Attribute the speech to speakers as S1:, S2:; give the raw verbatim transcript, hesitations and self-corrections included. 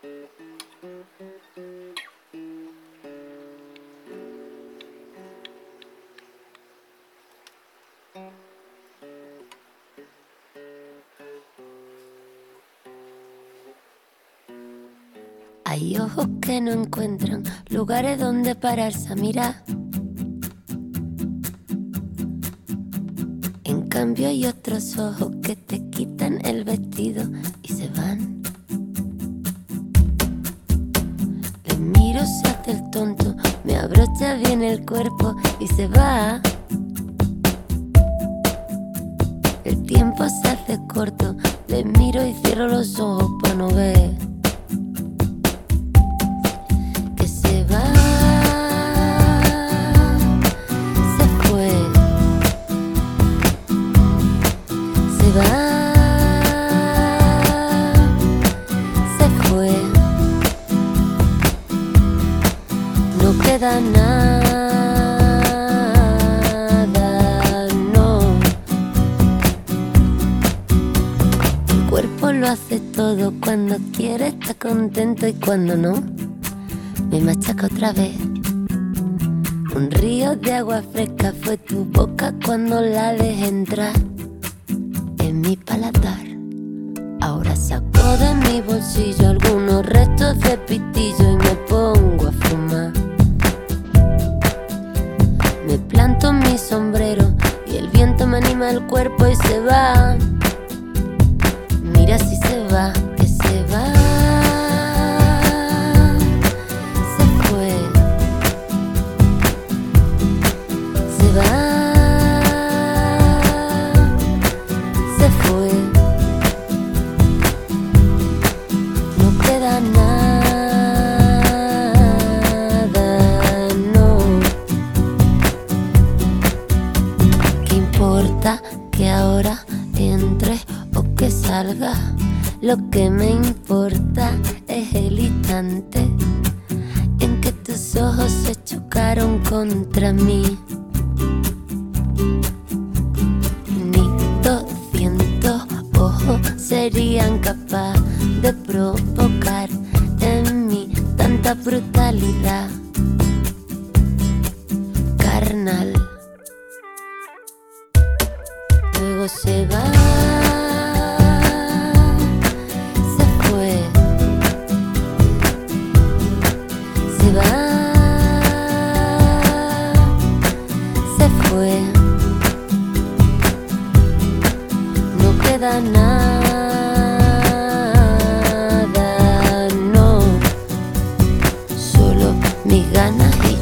S1: Hay ojos que no encuentran lugares donde pararse a mirar. En cambio hay otros ojos que te quitan el vestido y se van. Le miro, se hace el tonto, me abrocha bien el cuerpo y se va. El tiempo se hace corto, le miro y cierro los ojos para no ver. Nada, no. El cuerpo lo hace todo, cuando quiere está contento y cuando no, me machaca otra vez. Un río de agua fresca fue tu boca cuando la dejé entrar en mi paladar. Ahora saco de mi bolsillo algunos restos de pitillo y me pongo a fumar. Me planto en mi sombrero y el viento me anima el cuerpo y se va. Mira si se va, que se va. Se fue. Se va. Se fue. No queda nada, no. ¿Qué importa que ahora entre o que salga? Lo que me importa es el instante en que tus ojos se chocaron contra mí. Ni doscientos ojos serían capaces de provocar en mí tanta brutalidad carnal. Luego se va, se fue, se va, se fue. No queda nada, no, solo mis ganas y